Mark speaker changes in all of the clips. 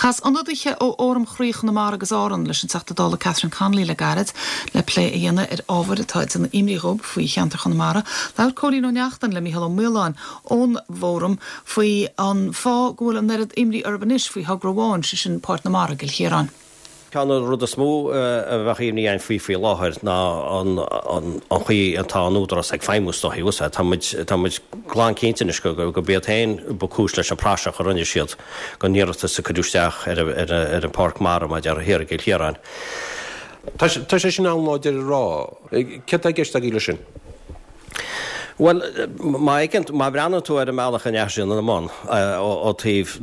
Speaker 1: Chas anadaiche ó orm chríoch na mar agus áran leis an teachta dála Catherine Conley le garad le plé a dhéana ábhar atáid an imríghób faoi cheantar chun mara. Leir cólín ó neachtan le Mícheál Ó Múileán ón bhórum faoi an fá ghfuil an nead imrí urbanis faoi hagraháin sin Páirt na Mara gil chéarán.
Speaker 2: Can rud a smó a bheithíomní an faoi láthir ná an chuí antá núdras ag féimústoí úsa táid glán céintenis go bead hain bocúis leis an práiseach a rinne siad go níirta sa cadúisteach ar an Páirc Mara a dear hir gil chéarán.
Speaker 3: Tá sé sin anláidir rá. Ce a gceist a gíile sin?
Speaker 2: Well, má breanna tú ar a meach an eisisin an amán ó tíh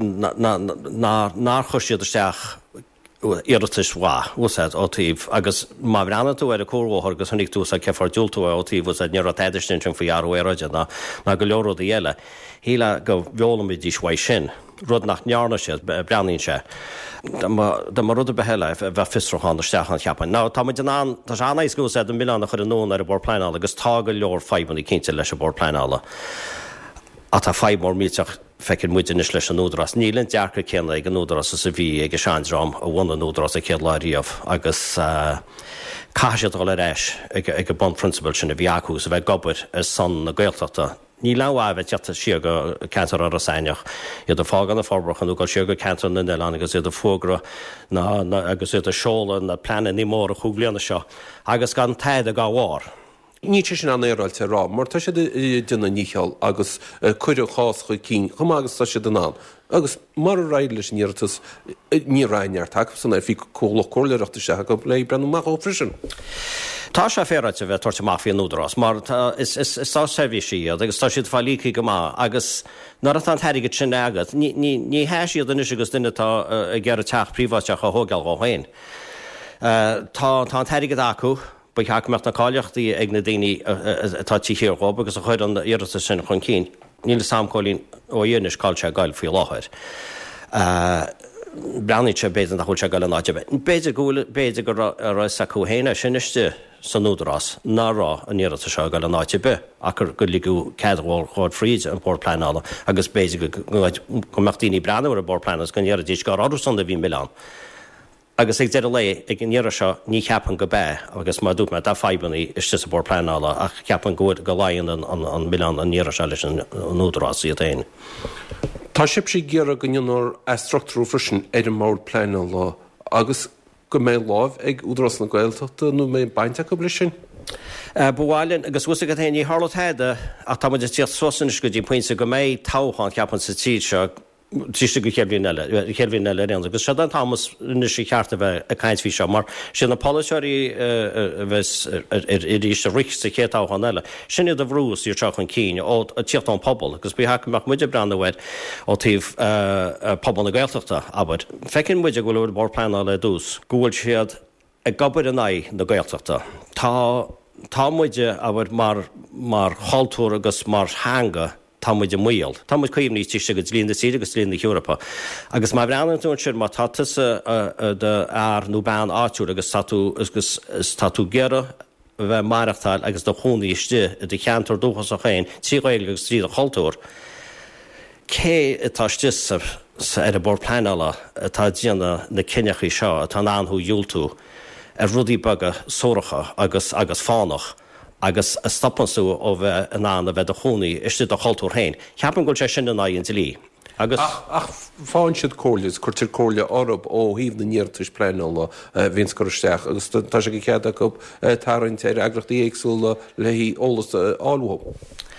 Speaker 2: ná chuisiad isteach irtas wá úsad ó tíh agus má breanna tú ar a cóhthir agus thunig tú a cefar dúiltú ó tíh ús near a teidirtin fao arhide na go leorú a dhéile. Híle go bheolalamid dí shaid sin. Rud nach nearna siad breanín se. Da mar rud a behéile bheith fistrachan isteach an cheapan. Ná tá tá anna is gús an milán chur nó ar a bordpleála agus tá go leor feimban í cinnte leis a bordpleála. A tá feimór míteach fecinn muidir leis an núdras. Nílinn dearcha céanna ag an núdras sa bhí ag seanrám a bhna núdras a céad láiríomh agus caiisiad go le réis ag a bon principal sin a bhíachús a bheith gobar ar san na Gaeltachta. Ní lehabh teata si go cantar ar a saineach iad a fágan na forbrachan go si go cantar na Neileán agus iad a fógra agus iad a seola na planan ní mór a chuúglianna seo agus gan taid a gáhhar.
Speaker 3: Ní sin an éiráilte rá, mar tá sé duna nícheall agus chuidir chás chu cí, chum agus tá sé denán. Agus mar a raid leis níirtas ní raineart take sanna bhí cóla cóileachta se go le brenn ó frisin.
Speaker 2: Tá sé féráte bheith tuairte máfií núdras, mar is tá servíí agus tá siad fáilíí go má agus nar an theirigad sin agad. Ní heisiad an is agus duinetá a ggéar teach príomháteach a thógeal go hain. Tá an theirigad acu, ba cheachmecht na cáileachtaí ag na daoine atá tíchéará agus a chuir an iirita sin chun cín. Níl samcólín ó dhéanais cáilte gail faoi láthir. Breannaigh sé béidir nach chuil se gail an áide. Béidir go roiis a chuhéine siniste san núdras nárá an iirita seo gail an áide be, achar go ligú ceadháil chuir fríd an bordpleála agus béidir go meachtaíní breanna ar a bordpleanas gan dhéar díos go áú san a bhí Milán. Agus ag deidir le ag an dhéar seo ní ceapan go bé agus má dút me dá febannaí iste sa bordpleála ach ceapan go láonn an Milán an dhéar se leis an núdras iad éin.
Speaker 3: Tá sib sé ggéar go nionor structúrú frisin ar an mór pleála agus go mé láh ag údras na Gaeltachta nó mé bainte go bli sin?
Speaker 2: Bháilinn agus bhuasa go taí hálatheide a tá tíocht sosan go dtí pointsa go méid táchan ceapan sa tíd seo tíiste go chéirhín eile réan, agus se an Thomas na sí cheartta bheith a caiint fhí seo, mar sin na polisiirí bheits ríiste richsta chétáchan eile. Sinad a bhrús íor teach an cín ó tíocht an pobl, agus bí haach muide brandhid ó tíh pobl na Gaeltachta abad. Fecinn muide go leir bordpleála le dús, gúil siad ag gobar an éid na Gaeltachta. Tá muide abad mar chaltúr agus mar hanga tá muid muil. Tá muid chuimní tíiste go líon sí agus líon na Europa. Agus má breanún sin má tatas de nó ban áitiú agus tatú gera bheith marachtáil agus do chunaí iste a de cheantar dúchas a chéin tíáil agus tríd a chaltúr. Cé atá sa ar a bordpleála atá díanana na cineachí seo atá anthú dúiltú ar rudí baga sóracha agus fánach. Agus a stoppansú ó bheith an a bheith a chunaí iste a chaltúr hain. Cheapan go sé sin na íon lí.
Speaker 3: Ach fáin siad cóirlis chuirtir cóirle orb ó híomh na níirtais pleála víns goisteach, agus tá sé go cead go tarint ar agrachtaí éagsúla le hí ólas áilhó.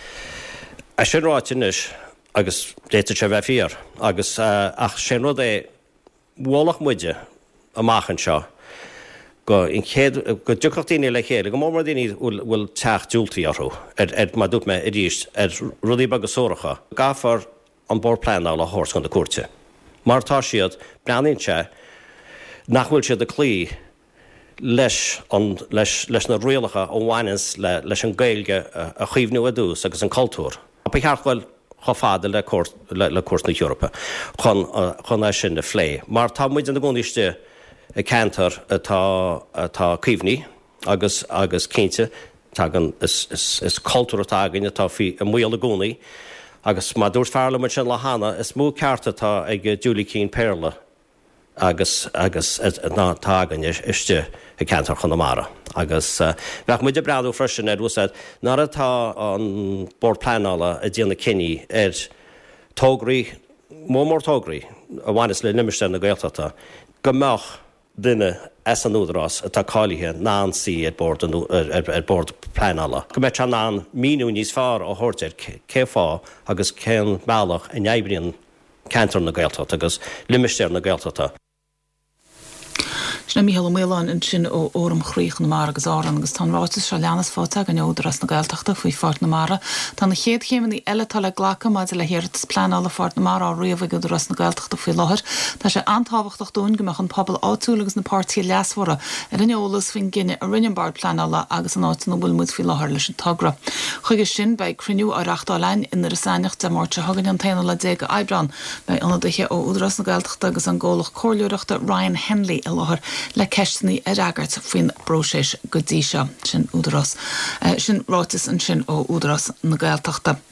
Speaker 2: A sin ráitinis agus déite sé bheith fíor, agus ach sin rud é bhlach muide amachchan seo. Go dúchachtaíine le chéad, go mór daoine bhfuil teach dúiltaí orthú má dút me i ríist ar rudí bag sóracha. Gafar an bordpleála thós chun de cuairte. Mar tá siad breanaíonse nachhfuil siad a clí leis na rialacha ó bhhainins leis an Gaeilge a chuomhnú a dús agus an cultúr. A ba cheartfuil chofáda le cuas na Europa chun sin na phlé. Mar tá muid an na gcónaiste a cantar atá cuimhní agus cínte is cultúr atá agan atá fi a muil a gcónaí agus má dúirt fearla mar sin le hána is mú cearta tá ag dúla cín péirla agus ná tágan iste I cantar chunamara. Agus bheith muidir breadú freisin úsad nar atá an bord planála a dtíanana cinní tógraí mór tógraí a bhhanas le nimiste na Gaeltachta gomach duine as an údarrás atá cáilethe ná sí bord planála. Go mbeid ná míú níos fearr ó thuirtear cé fá agus cén bailach a neibríonn cantar na Gaeltachta agus limisteir na Gaeltachta.
Speaker 1: Sna Mícheál Mélan in sin ó órm chríoch na mar agus áran agus tá rátas se leannas fáte gan údarras na Gaeltachta faoi fort na mara. Tá na chéad chéimení eile tal le ghlacha maid le héirtas planála fort na mara á riamh go údarras na Gaeltachta faoi láthair. Tá sé antáhachtach dún gomach an pobl áúlagus na pártaí leasmhara ar rinne ólas fin gine a rinnebard planála agus an áit na bhfuil muid faoi láthair leis an tagra. Chuige sin bei cruniú á reachtálein inar saneach de mórte hagan an taine le déag Aibran bei anadaiche ó údarras na Gaeltachta agus an ggólach cóirliúireachta Ryan Henley a láthair le ceistní a ragart faoin bróiséis go dtí seo sin údarras. Sin rátas an sin ó údarras na Gaeltachta.